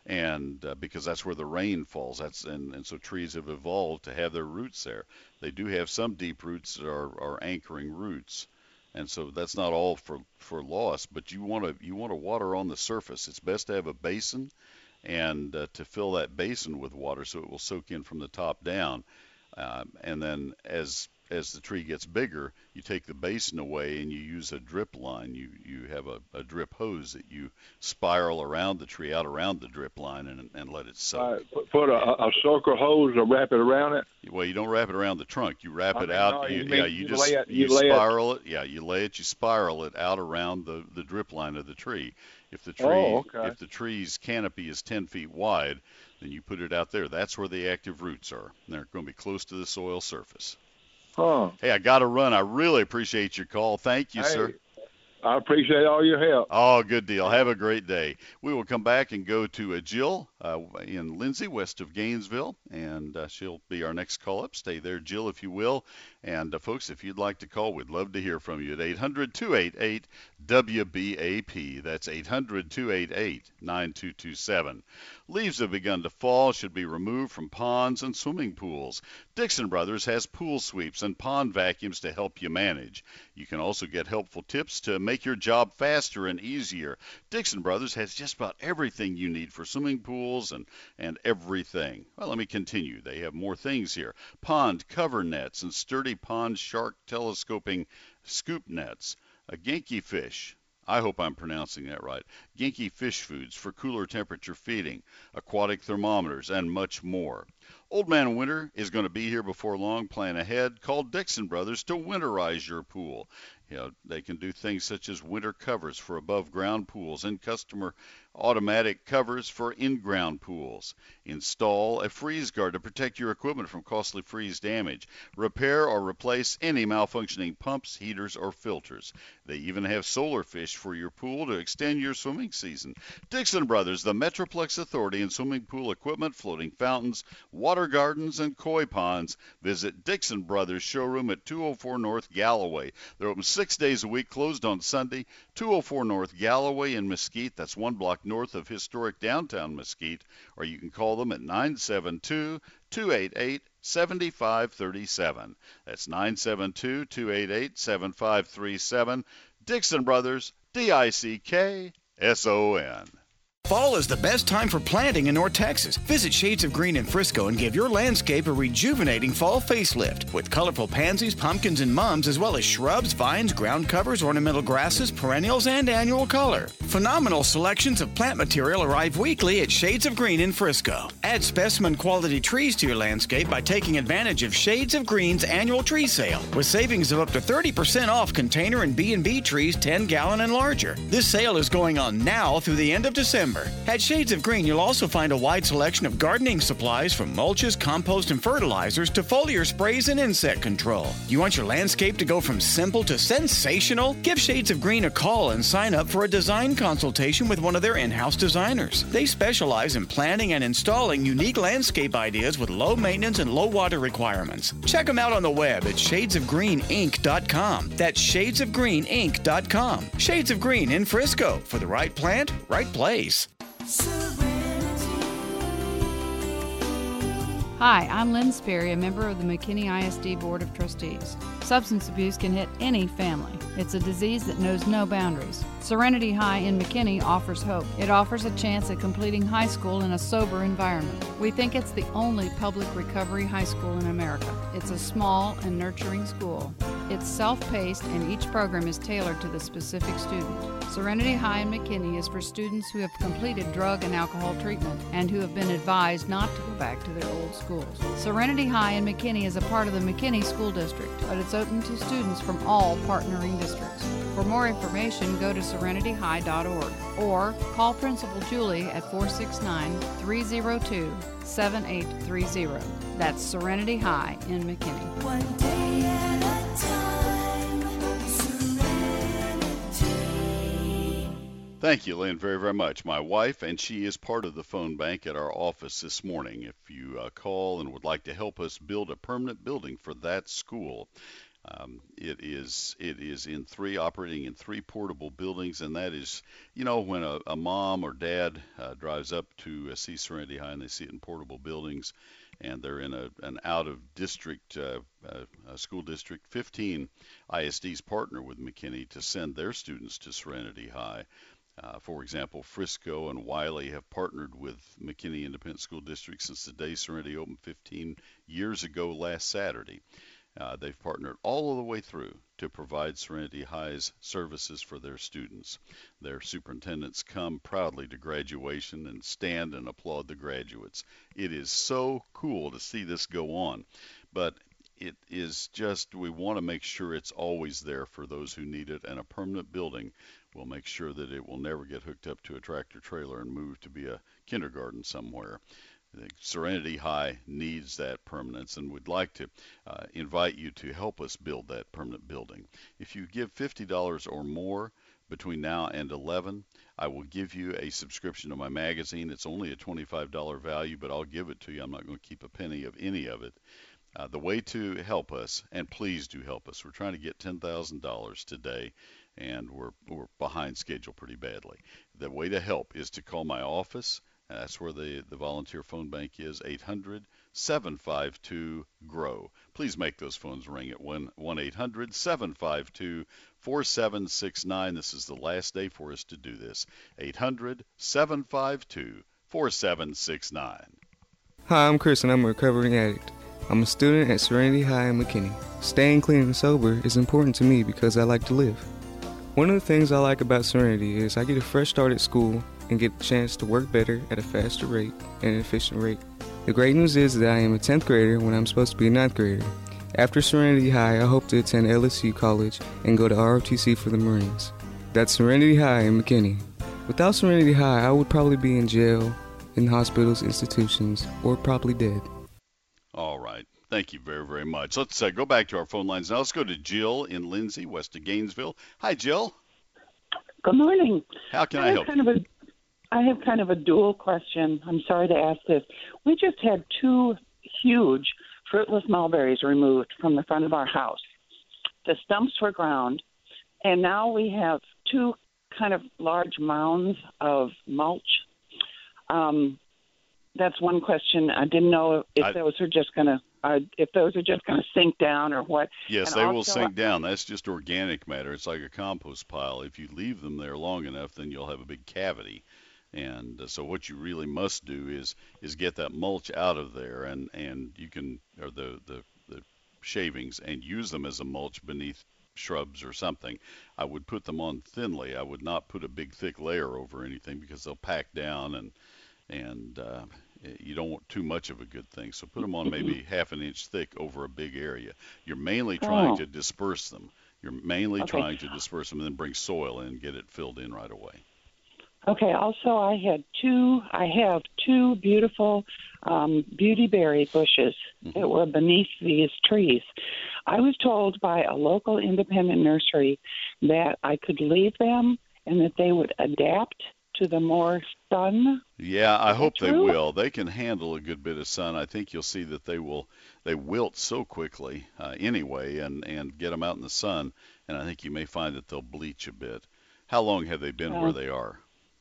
and uh, because that's where the rain falls. That's and, and so trees have evolved to have their roots there. They do have some deep roots that are, are anchoring roots. And so that's not all for, for loss, but you want to you want to water on the surface. It's best to have a basin and uh, to fill that basin with water so it will soak in from the top down. Um, and then as as the tree gets bigger, you take the basin away and you use a drip line. You you have a, a drip hose that you spiral around the tree, out around the drip line, and and let it soak. Right. Put, put a, a circle hose or wrap it around it. Well, you don't wrap it around the trunk. You wrap I it mean, out. no, you, you mean yeah, you, you just lay it- you you lay it- spiral it. Yeah, you lay it. You spiral it out around the, the drip line of the tree. If the tree Oh, okay. if the tree's canopy is ten feet wide, then you put it out there. That's where the active roots are. And they're going to be close to the soil surface. Huh. Hey, I got to run. I really appreciate your call. Thank you, Hey, sir. I appreciate all your help. Oh, good deal. Have a great day. We will come back and go to uh, Jill uh, in Lindsay, west of Gainesville, and uh, she'll be our next call up. Stay there, Jill, if you will. And, uh, folks, if you'd like to call, we'd love to hear from you at eight hundred, two eight eight, W B A P. That's eight hundred, two eight eight, nine two two seven. Leaves have begun to fall, should be removed from ponds and swimming pools. Dixon Brothers has pool sweeps and pond vacuums to help you manage. You can also get helpful tips to make your job faster and easier. Dixon Brothers has just about everything you need for swimming pools and, and everything. Well, let me continue. They have more things here. Pond cover nets and sturdy pond shark telescoping scoop nets. A Genki fish. I hope I'm pronouncing that right. Genki fish foods for cooler temperature feeding, aquatic thermometers, and much more. Old Man Winter is going to be here before long. Plan ahead. Call Dixon Brothers to winterize your pool. You know, they can do things such as winter covers for above-ground pools and customer automatic covers for in-ground pools. Install a freeze guard to protect your equipment from costly freeze damage. Repair or replace any malfunctioning pumps, heaters, or filters. They even have solar fish for your pool to extend your swimming season. Dixon Brothers, the Metroplex authority in swimming pool equipment, floating fountains, water gardens, and koi ponds. Visit Dixon Brothers showroom at two oh four North Galloway. They're open six days a week, closed on Sunday. two oh four North Galloway in Mesquite. That's one block north of historic downtown Mesquite. Or you can call them at nine seven two, two eight eight, seven five three seven. That's nine seven two, two eight eight, seven five three seven. Dixon Brothers, D I C K S O N. Fall is the best time for planting in North Texas. Visit Shades of Green in Frisco and give your landscape a rejuvenating fall facelift with colorful pansies, pumpkins, and mums, as well as shrubs, vines, ground covers, ornamental grasses, perennials, and annual color. Phenomenal selections of plant material arrive weekly at Shades of Green in Frisco. Add specimen quality trees to your landscape by taking advantage of Shades of Green's annual tree sale with savings of up to thirty percent off container and B and B trees ten gallon and larger. This sale is going on now through the end of December. At Shades of Green, you'll also find a wide selection of gardening supplies from mulches, compost, and fertilizers to foliar sprays and insect control. You want your landscape to go from simple to sensational? Give Shades of Green a call and sign up for a design consultation with one of their in-house designers. They specialize in planning and installing unique landscape ideas with low maintenance and low water requirements. Check them out on the web at shades of green inc dot com. That's shades of green inc dot com. Shades of Green in Frisco. For the right plant, right place. Hi, I'm Lynn Sperry, a member of the McKinney I S D Board of Trustees. Substance abuse can hit any family. It's a disease that knows no boundaries. Serenity High in McKinney offers hope. It offers a chance at completing high school in a sober environment. We think it's the only public recovery high school in America. It's a small and nurturing school. It's self-paced and each program is tailored to the specific student. Serenity High in McKinney is for students who have completed drug and alcohol treatment and who have been advised not to go back to their old schools. Serenity High in McKinney is a part of the McKinney School District, but it's open to students from all partnering districts. For more information, go to serenity high dot org or call Principal Julie at four six nine, three zero two, seven eight three zero. That's Serenity High in McKinney. One day at a time, Serenity. Thank you, Lynn, very, very much. My wife, and she is part of the phone bank at our office this morning. If you uh, call and would like to help us build a permanent building for that school, Um, it is it is in three, operating in three portable buildings, and that is, you know, when a, a mom or dad uh, drives up to uh, see Serenity High and they see it in portable buildings, and they're in a an out-of-district uh, uh, school district. fifteen I S Ds partner with McKinney to send their students to Serenity High. Uh, for example, Frisco and Wiley have partnered with McKinney Independent School District since the day Serenity opened fifteen years ago last Saturday. Uh, they've partnered all of the way through to provide Serenity High's services for their students. Their superintendents come proudly to graduation and stand and applaud the graduates. It is so cool to see this go on, but it is just, we want to make sure it's always there for those who need it, and a permanent building will make sure that it will never get hooked up to a tractor trailer and moved to be a kindergarten somewhere. Serenity High needs that permanence, and would like to uh, invite you to help us build that permanent building. If you give fifty dollars or more between now and eleven, I will give you a subscription to my magazine. It's only a twenty-five dollars value, but I'll give it to you. I'm not going to keep a penny of any of it. Uh, the way to help us, and please do help us, we're trying to get ten thousand dollars today, and we're, we're behind schedule pretty badly. The way to help is to call my office. That's where the, the volunteer phone bank is, eight hundred, seven five two, G R O W. Please make those phones ring at one eight hundred, seven five two, four seven six nine. This is the last day for us to do this. eight hundred, seven five two, four seven six nine. Hi, I'm Chris, and I'm a recovering addict. I'm a student at Serenity High in McKinney. Staying clean and sober is important to me because I like to live. One of the things I like about Serenity is I get a fresh start at school and get the chance to work better at a faster rate and an efficient rate. The great news is that I am a tenth grader when I'm supposed to be a ninth grader. After Serenity High, I hope to attend L S U College and go to R O T C for the Marines. That's Serenity High in McKinney. Without Serenity High, I would probably be in jail, in hospitals, institutions, or probably dead. All right. Thank you very, very much. Let's uh, go back to our phone lines now. Let's go to Jill in Lindsay, west of Gainesville. Hi, Jill. Good morning. How can I, I have help kind of a, I have kind of a dual question. I'm sorry to ask this. We just had two huge fruitless mulberries removed from the front of our house. The stumps were ground, and now we have two kind of large mounds of mulch. Um, that's one question. I didn't know if I, those are just going to uh, if those are just going to sink down or what. Yes, and they also, will sink down. That's just organic matter. It's like a compost pile. If you leave them there long enough, then you'll have a big cavity. And uh, so what you really must do is is get that mulch out of there, and, and you can, or the, the, the shavings, and use them as a mulch beneath shrubs or something. I would put them on thinly. I would not put a big thick layer over anything because they'll pack down, and and uh, you don't want too much of a good thing. So put them on maybe half an inch thick over a big area. You're mainly trying Oh. to disperse them. You're mainly Okay. trying to disperse them and then bring soil in and get it filled in right away. Okay. Also, I had two. I have two beautiful um, beautyberry bushes that were beneath these trees. I was told by a local independent nursery that I could leave them and that they would adapt to the more sun. Yeah, I Is that hope they true? will. They can handle a good bit of sun. I think you'll see that they will. They wilt so quickly uh, anyway, and and get them out in the sun, and I think you may find that they'll bleach a bit. How long have they been Yeah. where they are?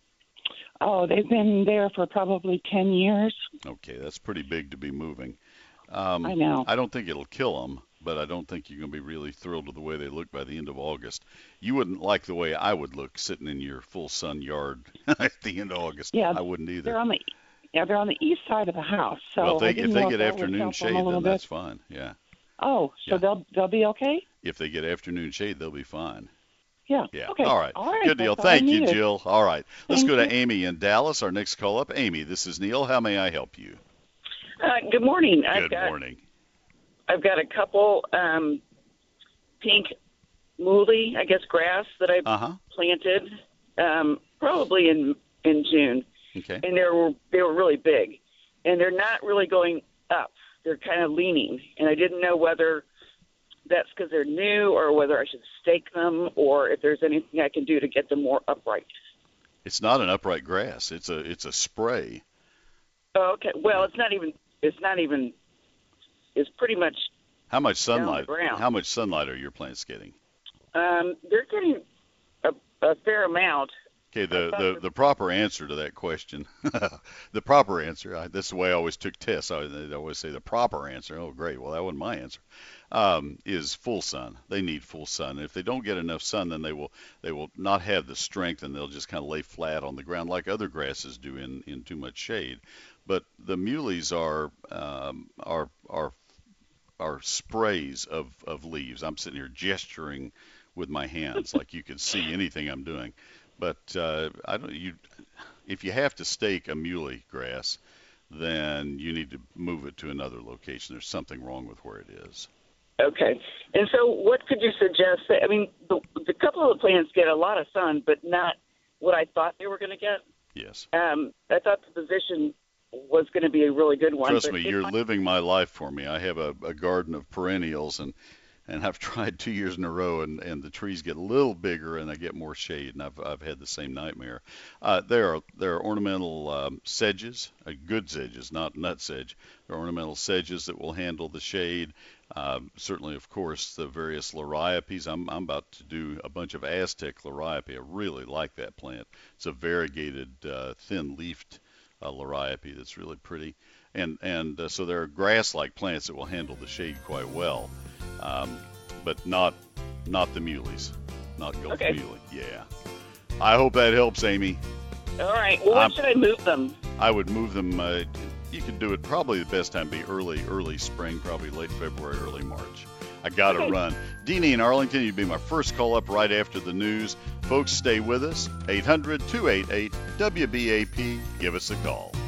Oh, they've been there for probably ten years. Okay, that's pretty big to be moving. Um, I know. I don't think it'll kill them, but I don't think you're going to be really thrilled with the way they look by the end of August. You wouldn't like the way I would look sitting in your full sun yard at the end of August. Yeah, I wouldn't either. They're on the yeah, they're on the east side of the house. So well, if I they, didn't if they know get that would afternoon help them shade, a little then bit. that's fine. Yeah. Oh, so they'll they'll be okay? if they get afternoon shade, they'll be fine. Yeah. Yeah. Okay. All right. All right. Good deal. That's all I Thank you, needed. Jill. All right. Let's Thank go to you. Amy in Dallas, our next call up. Amy, this is Neil. How may I help you? Uh, good morning. I've Good got, morning. I've got a couple um, pink muhly, I guess, grass that I Uh-huh. planted um, probably in in June, Okay. and they were they were really big, and they're not really going up. They're kind of leaning, and I didn't know whether that's because they're new or whether I should stake them or if there's anything I can do to get them more upright. It's not an upright grass. It's a it's a spray. Oh, okay. Well, it's not even. It's not even. It's pretty much. How much Down the sunlight? ground. How much sunlight are your plants getting? Um, they're getting a, a fair amount. Okay, the, the, the proper answer to that question, the proper answer, I, this is the way I always took tests. I, they always say the proper answer. Oh, great. Well, that wasn't my answer. Um, is full sun. They need full sun. If they don't get enough sun, then they will they will not have the strength, and they'll just kind of lay flat on the ground like other grasses do in, in too much shade. But the muleys are um, are are are sprays of, of leaves. I'm sitting here gesturing with my hands like you can see anything I'm doing. But uh, I don't. You, if you have to stake a muley grass, then you need to move it to another location. There's something wrong with where it is. Okay. And so what could you suggest? I mean, the, the couple of the plants get a lot of sun, but not what I thought they were going to get. Yes. Um, I thought the position was going to be a really good one. Trust but me, it you're might- living my life for me. I have a, a garden of perennials, and and I've tried two years in a row, and, and the trees get a little bigger, and I get more shade, and I've I've had the same nightmare. Uh, there are there are ornamental um, sedges, uh, good sedges, not nut sedge. There are ornamental sedges that will handle the shade. Um, certainly, of course, the various liriopes. I'm I'm about to do a bunch of Aztec liriope. I really like that plant. It's a variegated, uh, thin-leafed uh, liriope that's really pretty. And and uh, so there are grass-like plants that will handle the shade quite well, um, but not not the muleys, not Gulf Okay. muley. Yeah. I hope that helps, Amy. All right. Well, when I'm- should I move them? I would move them. Uh, you could do it probably the best time be early, early spring, probably late February, early March. I got to Okay. run. Deanie in Arlington, you'd be my first call up right after the news. Folks, stay with us. eight hundred, two eight eight, W B A P. Give us a call.